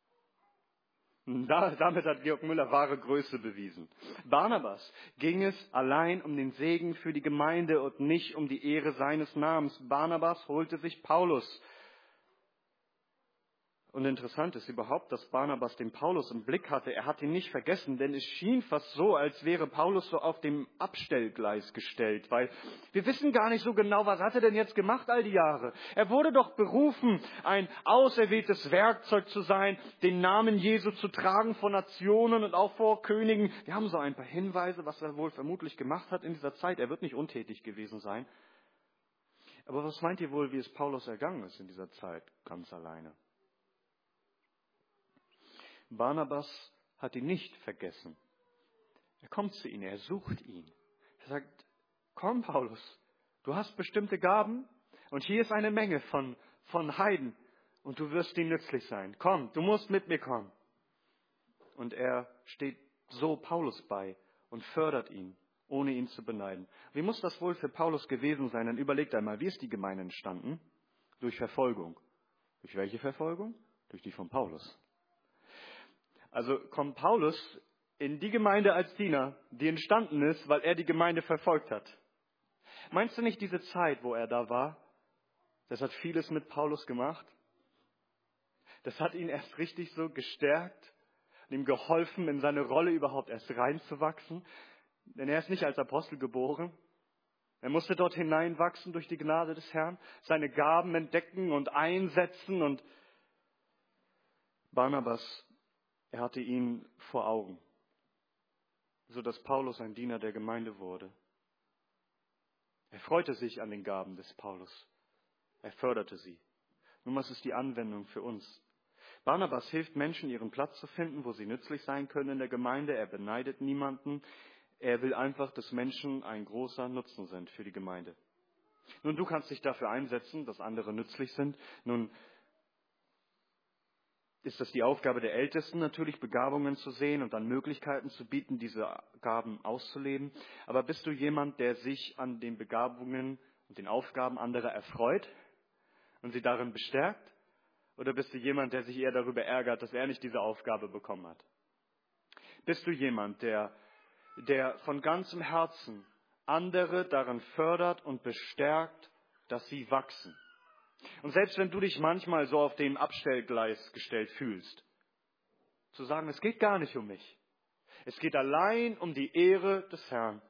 Damit hat Georg Müller wahre Größe bewiesen. Barnabas ging es allein um den Segen für die Gemeinde und nicht um die Ehre seines Namens. Barnabas holte sich Paulus. Und interessant ist überhaupt, dass Barnabas den Paulus im Blick hatte. Er hat ihn nicht vergessen, denn es schien fast so, als wäre Paulus so auf dem Abstellgleis gestellt. Weil wir wissen gar nicht so genau, was hat er denn jetzt gemacht all die Jahre. Er wurde doch berufen, ein auserwähltes Werkzeug zu sein, den Namen Jesu zu tragen vor Nationen und auch vor Königen. Wir haben so ein paar Hinweise, was er wohl vermutlich gemacht hat in dieser Zeit. Er wird nicht untätig gewesen sein. Aber was meint ihr wohl, wie es Paulus ergangen ist in dieser Zeit, ganz alleine? Barnabas hat ihn nicht vergessen. Er kommt zu ihm, er sucht ihn. Er sagt, komm Paulus, du hast bestimmte Gaben und hier ist eine Menge von Heiden und du wirst ihm nützlich sein. Komm, du musst mit mir kommen. Und er steht so Paulus bei und fördert ihn, ohne ihn zu beneiden. Wie muss das wohl für Paulus gewesen sein? Dann überlegt einmal, wie ist die Gemeinde entstanden? Durch Verfolgung. Durch welche Verfolgung? Durch die von Paulus. Also kommt Paulus in die Gemeinde als Diener, die entstanden ist, weil er die Gemeinde verfolgt hat. Meinst du nicht diese Zeit, wo er da war? Das hat vieles mit Paulus gemacht. Das hat ihn erst richtig so gestärkt, ihm geholfen, in seine Rolle überhaupt erst reinzuwachsen. Denn er ist nicht als Apostel geboren. Er musste dort hineinwachsen durch die Gnade des Herrn, seine Gaben entdecken und einsetzen. Und Barnabas, er hatte ihn vor Augen, sodass Paulus ein Diener der Gemeinde wurde. Er freute sich an den Gaben des Paulus. Er förderte sie. Nun, was ist die Anwendung für uns? Barnabas hilft Menschen, ihren Platz zu finden, wo sie nützlich sein können in der Gemeinde. Er beneidet niemanden. Er will einfach, dass Menschen ein großer Nutzen sind für die Gemeinde. Nun, du kannst dich dafür einsetzen, dass andere nützlich sind. Nun ist das die Aufgabe der Ältesten, natürlich Begabungen zu sehen und dann Möglichkeiten zu bieten, diese Gaben auszuleben. Aber bist du jemand, der sich an den Begabungen und den Aufgaben anderer erfreut und sie darin bestärkt? Oder bist du jemand, der sich eher darüber ärgert, dass er nicht diese Aufgabe bekommen hat? Bist du jemand, der von ganzem Herzen andere darin fördert und bestärkt, dass sie wachsen? Und selbst wenn du dich manchmal so auf dem Abstellgleis gestellt fühlst, zu sagen, es geht gar nicht um mich. Es geht allein um die Ehre des Herrn.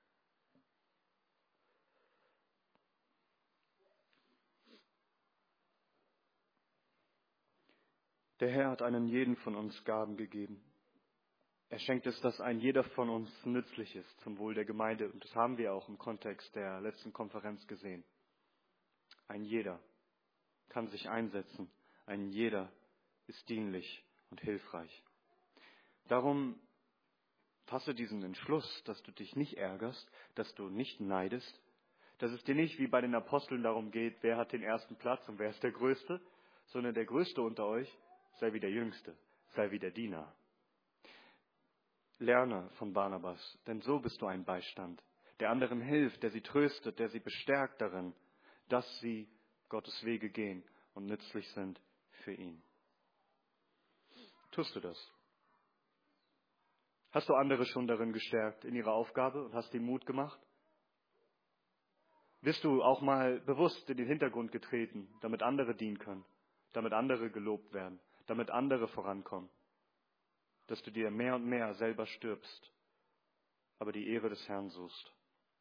Der Herr hat einen jeden von uns Gaben gegeben. Er schenkt es, dass ein jeder von uns nützlich ist zum Wohl der Gemeinde. Und das haben wir auch im Kontext der letzten Konferenz gesehen. Ein jeder kann sich einsetzen. Ein jeder ist dienlich und hilfreich. Darum fasse diesen Entschluss, dass du dich nicht ärgerst, dass du nicht neidest, dass es dir nicht wie bei den Aposteln darum geht, wer hat den ersten Platz und wer ist der Größte, sondern der Größte unter euch sei wie der Jüngste, sei wie der Diener. Lerne von Barnabas, denn so bist du ein Beistand, der anderen hilft, der sie tröstet, der sie bestärkt darin, dass sie Gottes Wege gehen und nützlich sind für ihn. Tust du das? Hast du andere schon darin gestärkt in ihrer Aufgabe und hast ihnen Mut gemacht? Bist du auch mal bewusst in den Hintergrund getreten, damit andere dienen können, damit andere gelobt werden, damit andere vorankommen, dass du dir mehr und mehr selber stirbst, aber die Ehre des Herrn suchst?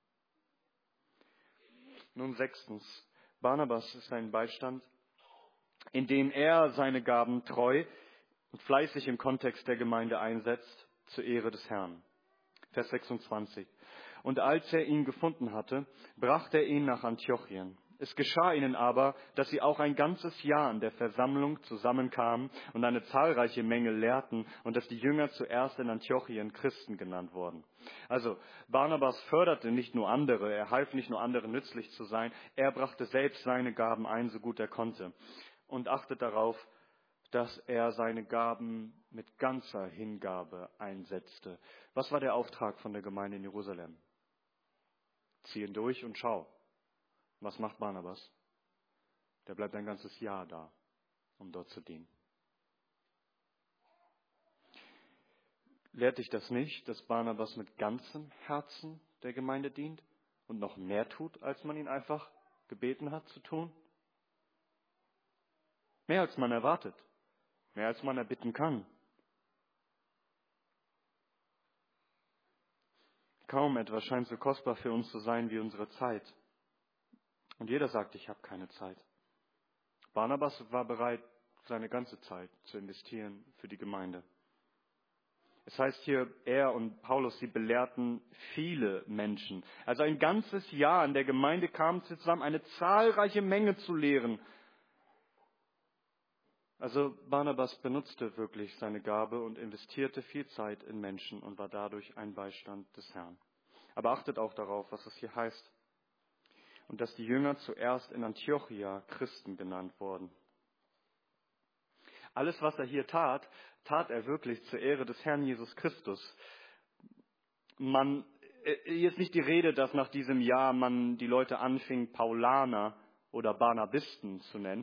Nun 6. Barnabas ist ein Beistand, in dem er seine Gaben treu und fleißig im Kontext der Gemeinde einsetzt, zur Ehre des Herrn. Vers 26. Und als er ihn gefunden hatte, brachte er ihn nach Antiochien. Es geschah ihnen aber, dass sie auch ein ganzes Jahr in der Versammlung zusammenkamen und eine zahlreiche Menge lehrten und dass die Jünger zuerst in Antiochien Christen genannt wurden. Also Barnabas förderte nicht nur andere, er half nicht nur anderen nützlich zu sein, er brachte selbst seine Gaben ein, so gut er konnte. Und achtet darauf, dass er seine Gaben mit ganzer Hingabe einsetzte. Was war der Auftrag von der Gemeinde in Jerusalem? Ziehen durch und schau. Was macht Barnabas? Der bleibt ein ganzes Jahr da, um dort zu dienen. Lehrt dich das nicht, dass Barnabas mit ganzem Herzen der Gemeinde dient und noch mehr tut, als man ihn einfach gebeten hat zu tun? Mehr als man erwartet, mehr als man erbitten kann. Kaum etwas scheint so kostbar für uns zu sein wie unsere Zeit. Und jeder sagt, ich habe keine Zeit. Barnabas war bereit, seine ganze Zeit zu investieren für die Gemeinde. Es heißt hier, er und Paulus, sie belehrten viele Menschen. Also ein ganzes Jahr in der Gemeinde kamen sie zusammen, eine zahlreiche Menge zu lehren. Also Barnabas benutzte wirklich seine Gabe und investierte viel Zeit in Menschen und war dadurch ein Beistand des Herrn. Aber achtet auch darauf, was es hier heißt. Und dass die Jünger zuerst in Antiochia Christen genannt wurden. Alles, was er hier tat, tat er wirklich zur Ehre des Herrn Jesus Christus. Hier ist nicht die Rede, dass nach diesem Jahr man die Leute anfing, Paulaner oder Barnabisten zu nennen.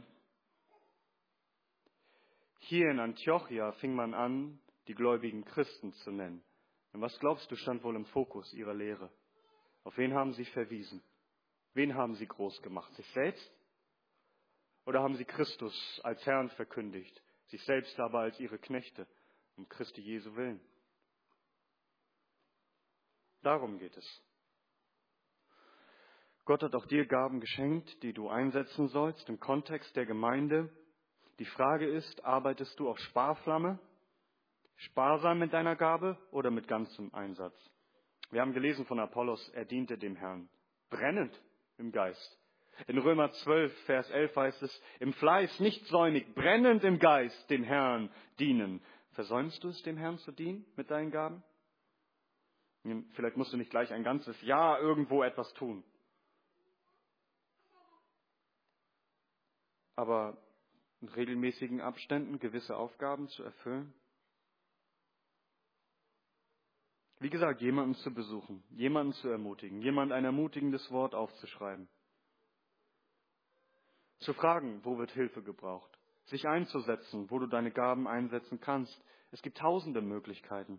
Hier in Antiochia fing man an, die gläubigen Christen zu nennen. Und was glaubst du, stand wohl im Fokus ihrer Lehre? Auf wen haben sie verwiesen? Wen haben sie groß gemacht? Sich selbst? Oder haben sie Christus als Herrn verkündigt, sich selbst aber als ihre Knechte, um Christi Jesu willen? Darum geht es. Gott hat auch dir Gaben geschenkt, die du einsetzen sollst im Kontext der Gemeinde. Die Frage ist, arbeitest du auf Sparflamme, sparsam mit deiner Gabe oder mit ganzem Einsatz? Wir haben gelesen von Apollos, er diente dem Herrn, brennend im Geist. In Römer 12, Vers 11 heißt es, im Fleiß nicht säumig, brennend im Geist dem Herrn dienen. Versäumst du es, dem Herrn zu dienen mit deinen Gaben? Vielleicht musst du nicht gleich ein ganzes Jahr irgendwo etwas tun. Aber in regelmäßigen Abständen gewisse Aufgaben zu erfüllen. Wie gesagt, jemanden zu besuchen, jemanden zu ermutigen, jemand ein ermutigendes Wort aufzuschreiben. Zu fragen, wo wird Hilfe gebraucht. Sich einzusetzen, wo du deine Gaben einsetzen kannst. Es gibt tausende Möglichkeiten.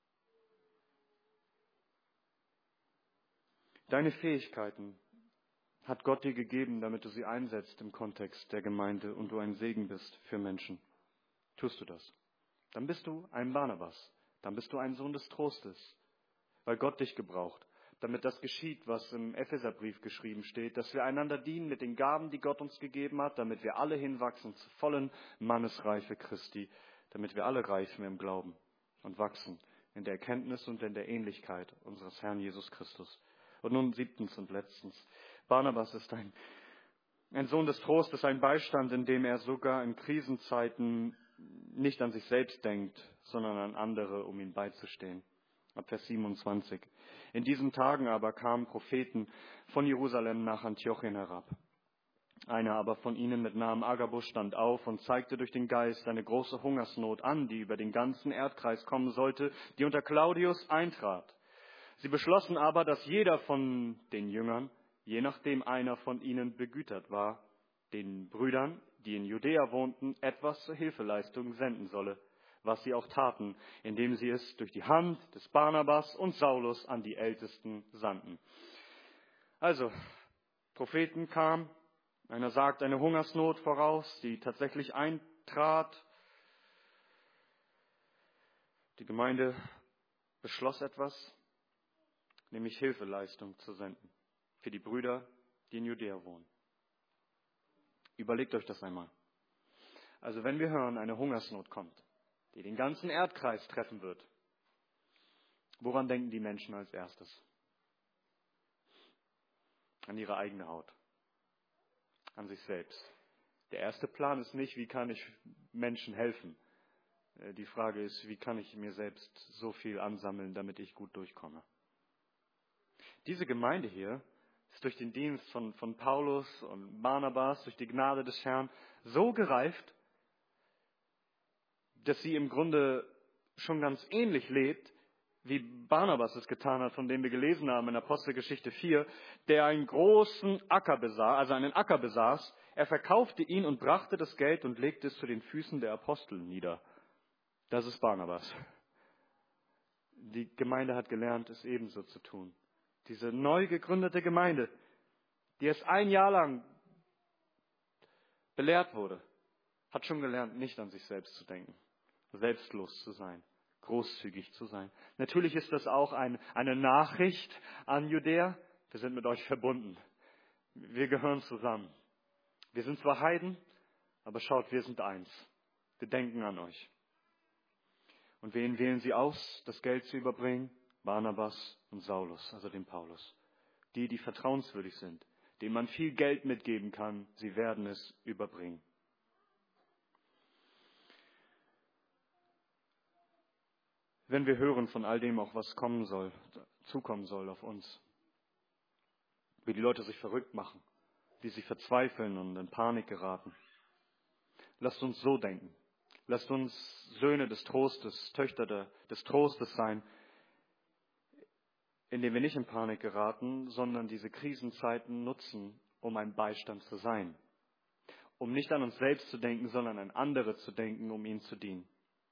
Deine Fähigkeiten hat Gott dir gegeben, damit du sie einsetzt im Kontext der Gemeinde und du ein Segen bist für Menschen. Tust du das? Dann bist du ein Barnabas. Dann bist du ein Sohn des Trostes, weil Gott dich gebraucht, damit das geschieht, was im Epheserbrief geschrieben steht, dass wir einander dienen mit den Gaben, die Gott uns gegeben hat, damit wir alle hinwachsen zur vollen Mannesreife Christi, damit wir alle reifen im Glauben und wachsen in der Erkenntnis und in der Ähnlichkeit unseres Herrn Jesus Christus. Und nun 7. und letztens. Barnabas ist ein Sohn des Trostes, ein Beistand, in dem er sogar in Krisenzeiten nicht an sich selbst denkt, sondern an andere, um ihm beizustehen. Ab Vers 27. In diesen Tagen aber kamen Propheten von Jerusalem nach Antiochien herab. Einer aber von ihnen mit Namen Agabus stand auf und zeigte durch den Geist eine große Hungersnot an, die über den ganzen Erdkreis kommen sollte, die unter Claudius eintrat. Sie beschlossen aber, dass jeder von den Jüngern, je nachdem einer von ihnen begütert war, den Brüdern, die in Judäa wohnten, etwas zur Hilfeleistung senden solle, was sie auch taten, indem sie es durch die Hand des Barnabas und Saulus an die Ältesten sandten. Also, Propheten kamen, einer sagt eine Hungersnot voraus, die tatsächlich eintrat. Die Gemeinde beschloss etwas, nämlich Hilfeleistung zu senden für die Brüder, die in Judäa wohnen. Überlegt euch das einmal. Also wenn wir hören, eine Hungersnot kommt, die den ganzen Erdkreis treffen wird, woran denken die Menschen als erstes? An ihre eigene Haut, an sich selbst. Der erste Plan ist nicht, wie kann ich Menschen helfen. Die Frage ist, wie kann ich mir selbst so viel ansammeln, damit ich gut durchkomme. Diese Gemeinde hier ist durch den Dienst von Paulus und Barnabas, durch die Gnade des Herrn, so gereift, dass sie im Grunde schon ganz ähnlich lebt, wie Barnabas es getan hat, von dem wir gelesen haben in Apostelgeschichte 4, der einen großen Acker besaß, also einen Acker besaß. Er verkaufte ihn und brachte das Geld und legte es zu den Füßen der Apostel nieder. Das ist Barnabas. Die Gemeinde hat gelernt, es ebenso zu tun. Diese neu gegründete Gemeinde, die erst ein Jahr lang belehrt wurde, hat schon gelernt, nicht an sich selbst zu denken, selbstlos zu sein, großzügig zu sein. Natürlich ist das auch eine Nachricht an Judäa. Wir sind mit euch verbunden. Wir gehören zusammen. Wir sind zwar Heiden, aber schaut, wir sind eins. Wir denken an euch. Und wen wählen sie aus, das Geld zu überbringen? Barnabas und Saulus, also den Paulus. Die vertrauenswürdig sind, denen man viel Geld mitgeben kann, sie werden es überbringen. wenn wir hören von all dem auch, was kommen soll, zukommen soll auf uns. Wie die Leute sich verrückt machen, wie sie verzweifeln und in Panik geraten. Lasst uns so denken. Lasst uns Söhne des Trostes, Töchter des Trostes sein, indem wir nicht in Panik geraten, sondern diese Krisenzeiten nutzen, um ein Beistand zu sein. Um nicht an uns selbst zu denken, sondern an andere zu denken, um ihnen zu dienen.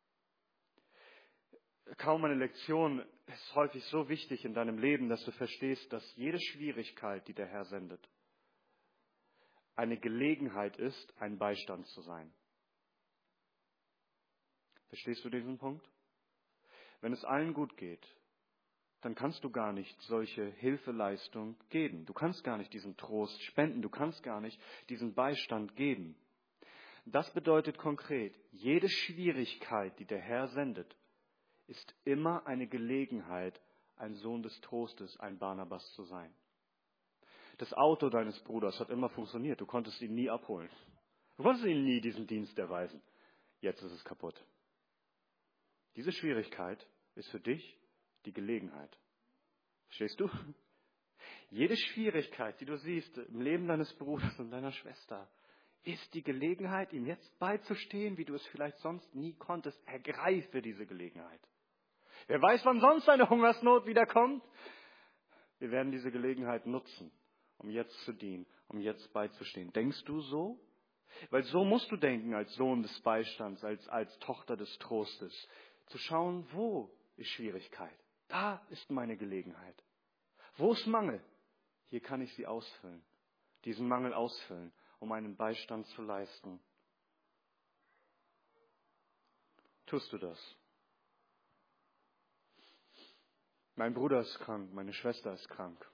Kaum eine Lektion ist häufig so wichtig in deinem Leben, dass du verstehst, dass jede Schwierigkeit, die der Herr sendet, eine Gelegenheit ist, ein Beistand zu sein. Verstehst du diesen Punkt? Wenn es allen gut geht, dann kannst du gar nicht solche Hilfeleistung geben. Du kannst gar nicht diesen Trost spenden. Du kannst gar nicht diesen Beistand geben. Das bedeutet konkret, jede Schwierigkeit, die der Herr sendet, ist immer eine Gelegenheit, ein Sohn des Trostes, ein Barnabas zu sein. Das Auto deines Bruders hat immer funktioniert. Du konntest ihn nie abholen. Du konntest ihm nie diesen Dienst erweisen. Jetzt ist es kaputt. Diese Schwierigkeit ist für dich die Gelegenheit. Verstehst du? Jede Schwierigkeit, die du siehst im Leben deines Bruders und deiner Schwester, ist die Gelegenheit, ihm jetzt beizustehen, wie du es vielleicht sonst nie konntest. Ergreife diese Gelegenheit. Wer weiß, wann sonst eine Hungersnot wiederkommt? Wir werden diese Gelegenheit nutzen, um jetzt zu dienen, um jetzt beizustehen. Denkst du so? Weil so musst du denken als Sohn des Beistands, als Tochter des Trostes. Zu schauen, wo ist Schwierigkeit? Da ist meine Gelegenheit. Wo ist Mangel? Hier kann ich sie ausfüllen. Diesen Mangel ausfüllen, um einen Beistand zu leisten. Tust du das? Mein Bruder ist krank, meine Schwester ist krank.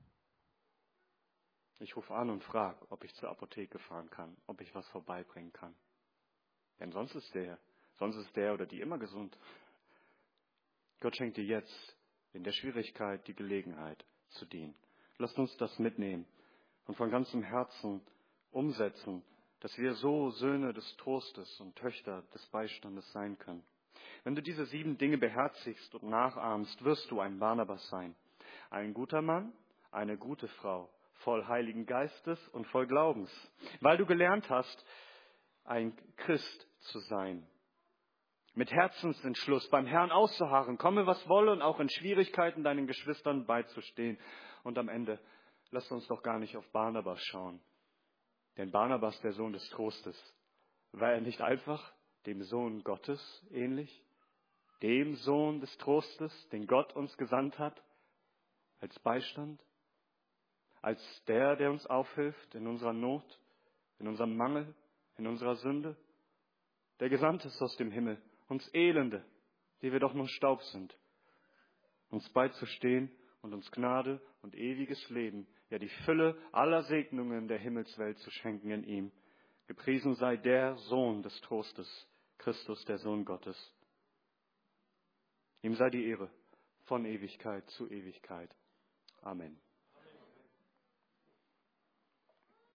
Ich rufe an und frage, ob ich zur Apotheke fahren kann, ob ich was vorbeibringen kann. Denn sonst ist der oder die immer gesund. Gott schenkt dir jetzt in der Schwierigkeit die Gelegenheit zu dienen. Lasst uns das mitnehmen und von ganzem Herzen umsetzen, dass wir so Söhne des Trostes und Töchter des Beistandes sein können. Wenn du diese 7 Dinge beherzigst und nachahmst, wirst du ein Barnabas sein. Ein guter Mann, eine gute Frau, voll Heiligen Geistes und voll Glaubens. Weil du gelernt hast, ein Christ zu sein. Mit Herzensentschluss beim Herrn auszuharren, komme was wolle und auch in Schwierigkeiten deinen Geschwistern beizustehen. Und am Ende, lasst uns doch gar nicht auf Barnabas schauen. Denn Barnabas, der Sohn des Trostes, war er nicht einfach dem Sohn Gottes ähnlich? Dem Sohn des Trostes, den Gott uns gesandt hat, als Beistand? Als der uns aufhilft in unserer Not, in unserem Mangel, in unserer Sünde? Der gesandt ist aus dem Himmel, uns Elende, die wir doch nur Staub sind, uns beizustehen und uns Gnade und ewiges Leben, ja die Fülle aller Segnungen der Himmelswelt zu schenken in ihm. Gepriesen sei der Sohn des Trostes, Christus, der Sohn Gottes. Ihm sei die Ehre von Ewigkeit zu Ewigkeit. Amen.